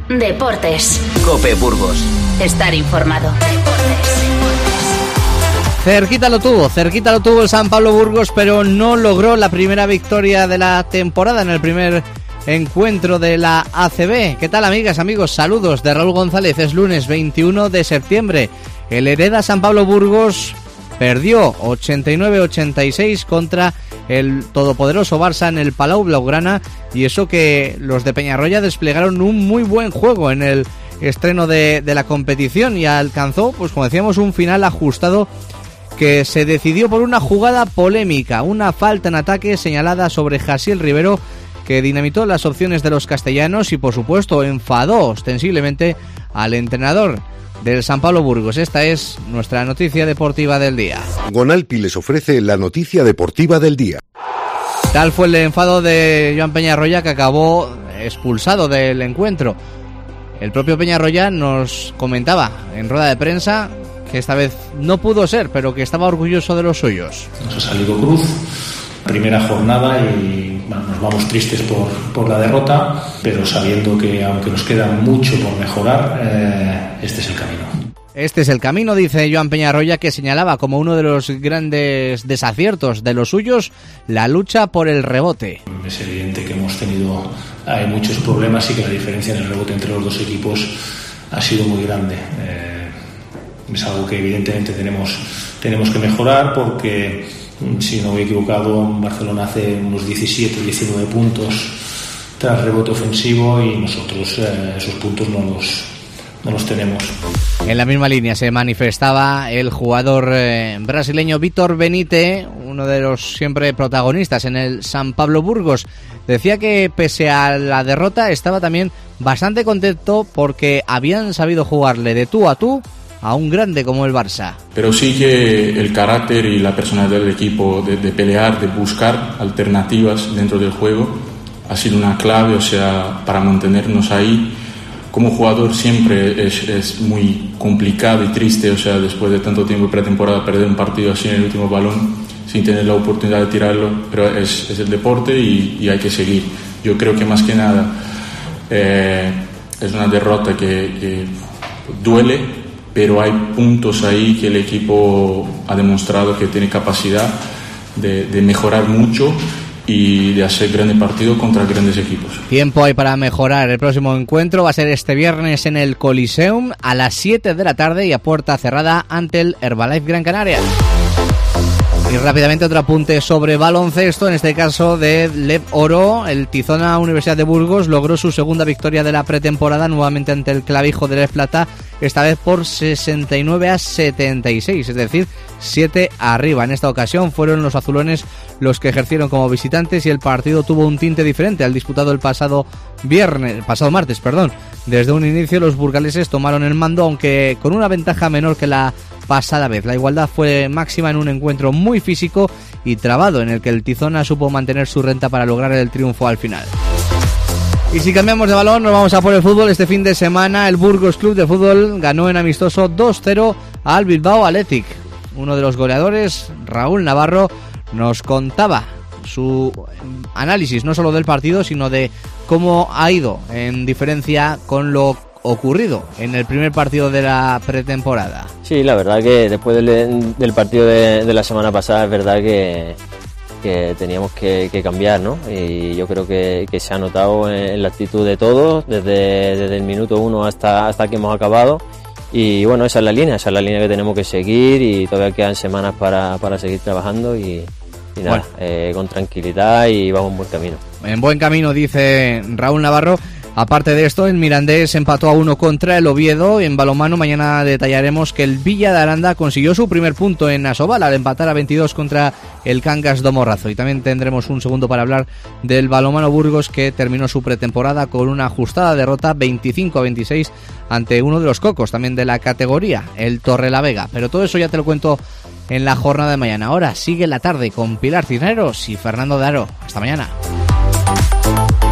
Deportes. COPE Burgos. Estar informado. Cerquita lo tuvo el San Pablo Burgos, pero no logró la primera victoria de la temporada en el primer encuentro de la ACB. ¿Qué tal, amigas, amigos? Saludos de Raúl González. Es lunes 21 de septiembre. El Hereda San Pablo Burgos perdió 89-86 contra el todopoderoso Barça en el Palau Blaugrana, y eso que los de Peñarroya desplegaron un muy buen juego en el estreno de la competición y alcanzó, pues como decíamos, un final ajustado que se decidió por una jugada polémica, una falta en ataque señalada sobre Jasiel Rivero, que dinamitó las opciones de los castellanos y por supuesto enfadó ostensiblemente al entrenador del San Pablo Burgos. Esta es nuestra noticia deportiva del día. Gonalpi les ofrece la noticia deportiva del día. Tal fue el enfado de Joan Peñarroya, que acabó expulsado del encuentro. El propio Peñarroya nos comentaba en rueda de prensa que esta vez no pudo ser, pero que estaba orgulloso de los suyos. Nos ha salido cruz, primera jornada, y bueno, nos vamos tristes por la derrota, pero sabiendo que aunque nos queda mucho por mejorar, este es el camino. Este es el camino, dice Joan Peñarroya, que señalaba como uno de los grandes desaciertos de los suyos la lucha por el rebote. Es evidente que hemos tenido muchos problemas y que la diferencia en el rebote entre los dos equipos ha sido muy grande. Es algo que evidentemente tenemos que mejorar, porque si no me he equivocado, Barcelona hace unos 17-19 puntos tras rebote ofensivo y nosotros esos puntos no los tenemos. En la misma línea se manifestaba el jugador brasileño Vítor Benítez, uno de los siempre protagonistas en el San Pablo Burgos. Decía que pese a la derrota estaba también bastante contento porque habían sabido jugarle de tú a tú a un grande como el Barça. Pero sí que el carácter y la personalidad del equipo de pelear, de buscar alternativas dentro del juego ha sido una clave, o sea, para mantenernos ahí. Como jugador siempre es muy complicado y triste, o sea, después de tanto tiempo de pretemporada, perder un partido así en el último balón sin tener la oportunidad de tirarlo, pero es el deporte y hay que seguir. Yo creo que más que nada es una derrota que duele, pero hay puntos ahí que el equipo ha demostrado que tiene capacidad de mejorar mucho y de hacer grandes partidos contra grandes equipos. Tiempo hay para mejorar. El próximo encuentro va a ser este viernes en el Coliseum a las 7 de la tarde y a puerta cerrada ante el Herbalife Gran Canaria. Y rápidamente otro apunte sobre baloncesto, en este caso de Lev Oro. El Tizona Universidad de Burgos logró su segunda victoria de la pretemporada, nuevamente ante el Clavijo de Lev Plata, esta vez por 69-76, es decir, 7 arriba. En esta ocasión fueron los azulones los que ejercieron como visitantes y el partido tuvo un tinte diferente al disputado el pasado martes. Desde un inicio los burgaleses tomaron el mando, aunque con una ventaja menor que la pasada vez. La igualdad fue máxima en un encuentro muy físico y trabado, en el que el Tizona supo mantener su renta para lograr el triunfo al final. Y si cambiamos de balón, nos vamos a por el fútbol. Este fin de semana el Burgos Club de Fútbol ganó en amistoso 2-0 al Bilbao Athletic. Uno de los goleadores, Raúl Navarro, nos contaba su análisis no solo del partido, sino de cómo ha ido en diferencia con lo ocurrido en el primer partido de la pretemporada. Sí, la verdad que después del partido de la semana pasada es verdad que teníamos que cambiar, ¿no? Y yo creo que se ha notado en la actitud de todos desde el minuto 1 hasta que hemos acabado. Y bueno, esa es la línea que tenemos que seguir, y todavía quedan semanas para seguir trabajando y nada, bueno, con tranquilidad, y vamos en buen camino. En buen camino, dice Raúl Navarro. Aparte de esto, el Mirandés empató a 1 contra el Oviedo. En balonmano mañana detallaremos que el Villa de Aranda consiguió su primer punto en Asobal al empatar a 22 contra el Cangas do Morrazo. Y también tendremos un segundo para hablar del balonmano Burgos, que terminó su pretemporada con una ajustada derrota 25-26 ante uno de los cocos también de la categoría, el Torrelavega. Pero todo eso ya te lo cuento en la jornada de mañana. Ahora sigue la tarde con Pilar Cisneros y Fernando de Aro. Hasta mañana.